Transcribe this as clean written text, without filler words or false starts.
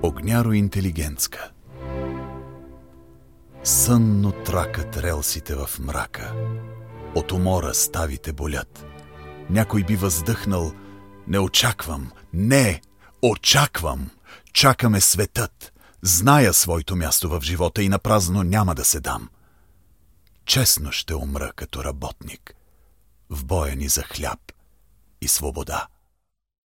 Огняро-интелигентска. Сънно тракат релсите в мрака. От умора ставите болят. Някой би въздъхнал: не очаквам, не, очаквам. Чакаме светът. Зная своето място в живота и напразно няма да се дам. Честно ще умра като работник в боя ни за хляб и свобода.